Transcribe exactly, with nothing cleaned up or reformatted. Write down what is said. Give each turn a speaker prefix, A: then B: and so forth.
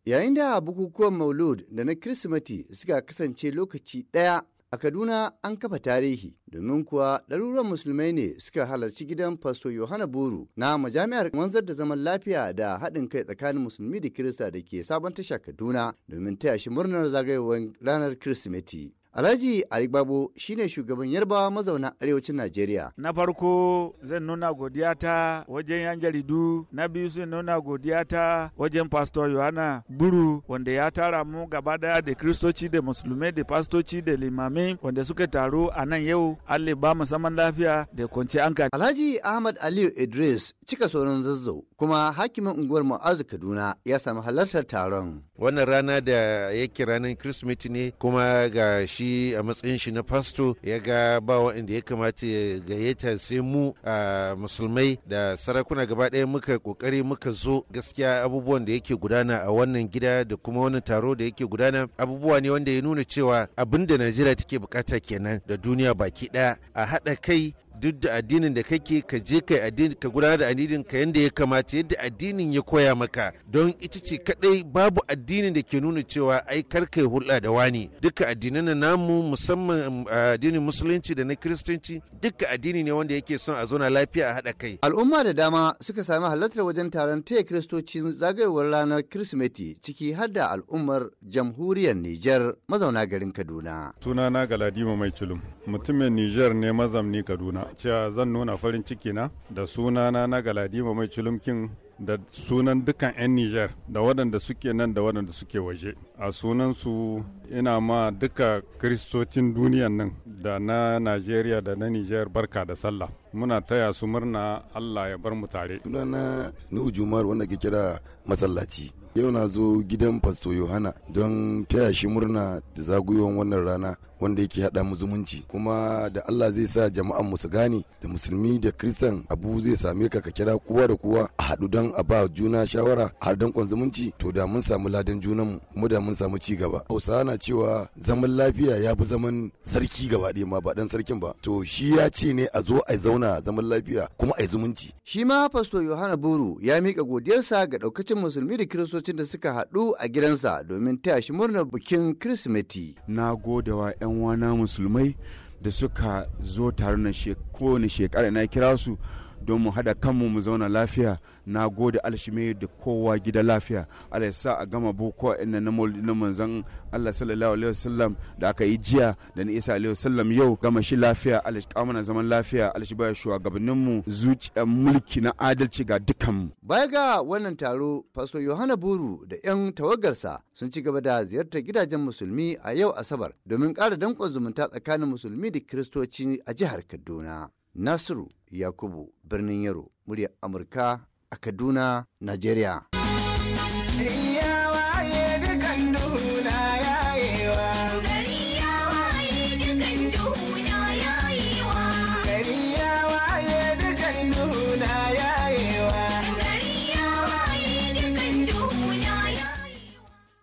A: Yayin da bukukuwan Maulud da na Kirsimeti suka kasance lokaci ɗaya a Kaduna, an kafa tarihi domin kuwa ɗaruruwan musulmai ne suka halarci gidan Fasto Yohana Buru na majami'ar wanzar da zaman lafiya da haɗin kai tsakanin musulmi da Kirista da ke sabon tasha Kaduna domin taya shi murnar zagayowar ranar Kirsimeti. Alhaji Ali Babo shine shugaban Yarbawa mazauna arewacin Najeriya.
B: Na farko zan nuna godiyata wajen yan jaridu, na biyu zan nuna godiyata wajen Pastor Yohana Buru wanda ya tara mu gaba daya da Kristoci da Musulmai da Pastoci da Limamai wanda suka taru a nan yau. Allah ba mu zaman lafiya da kwanci hankali.
A: Alhaji Ahmad Aliyu Idris cika sauran zazzau kuma hakimin unguwar Mu'azu Kaduna ya samu halartar taron.
C: Wannan rana da yake ranar Kirsimeti ne kuma ga shi a matsayin shi na fasto ya ga ba waɗanda ya kamata ya gayyata sai mu a musulmai da sarakuna gaba ɗaya muka kokari muka zo. Gaskiya abubuwan da yake gudana a wannan gida da kuma wannan taro da yake gudana abubuwa ne wanda ya nuna cewa abin da Najeriya take bukata kenan da duniya baki ɗaya, a haɗa kai duk da addinin da kake ka je kai addini ka gudanar da addinin ka yanda ya kamata yadda addinin ya koya maka, don ita ce kadai babu addinin da ke nuna cewa ai kar kai hulɗa da wani. Duka addinan na namu musamman addinin musulunci da na kiristanci duka addini ne wanda yake son a zauna lafiya a haɗa kai.
A: Al'umma da dama suka sami halartar wajen taron taya kiristocin zagayowar ranar Kirsimeti ciki har da al'ummar jamhuriyar Nijar mazauna garin Kaduna.
D: Sunana Galadima Mai Culum, mutumin Nijar ne mazamni Kaduna. Cewa zan nuna farin ciki na da sunana na Galadima Mai Culumkin da sunan dukan 'yan Nijar da waɗanda suke nan da waɗanda suke waje. A sunansu ina ma duka kiristocin duniyan nan da na Najeriya da na Nijar barka da sallah. Muna taya su murna, Allah ya bar mu tare.
E: Sunana Nuhu Jumar wanda ke kira masallaci. Yau na zo gidan Fasto Yohana don taya shi murna da zagayowar wannan rana wanda yake haɗa mu zumunci, kuma da Allah zai sa jama'an mu su gane da musulmi da kristan abu zai same ka ka kira kowa da kowa a haɗu don a ba juna shawara a haɗu don zumunci, to da mun samu ladan junan mu kuma da mun samu ci gaba. Hausawa na cewa zaman lafiya ya fi zaman sarki gaba ɗaya ma ba dan sarkin ba, to shi ya ce ne a zo a zauna zaman lafiya kuma a yi zumunci.
A: Shi ma Fasto Yohana Buru ya miƙa godiyarsa ga ɗaukacin musulmi da kiristocin da suka haɗu a gidansa domin taya shi murnar bikin Kirsimeti.
F: Na gode wa 'yan wana musulmai da suka zo tare na kowane shekara na kira su don mu haɗa kanmu mu zauna lafiya. Na gode alshime da kowa gida lafiya. Allah ya sa a gama boko inna na maulidi na manzon Allah sallallahu alaihi wasallam da aka yi jiya da na Isa alaihi wasallam yau gama shi lafiya. Allah ya mana zaman lafiya. Allah shi baya shugabannin mu zuciyar mulki na adalci ga dukan mu.
A: Baya ga wannan taro, Pastor Yohana Buru da 'yan tawagarsa sun ci gaba da ziyartar gidajen musulmi a yau Asabar domin ƙara danƙon zumunta tsakanin musulmi da Kiristoci a jihar Kaduna. Nasiru Yakubu, birnin Yaro, muryar Amurka a Kaduna, Najeriya.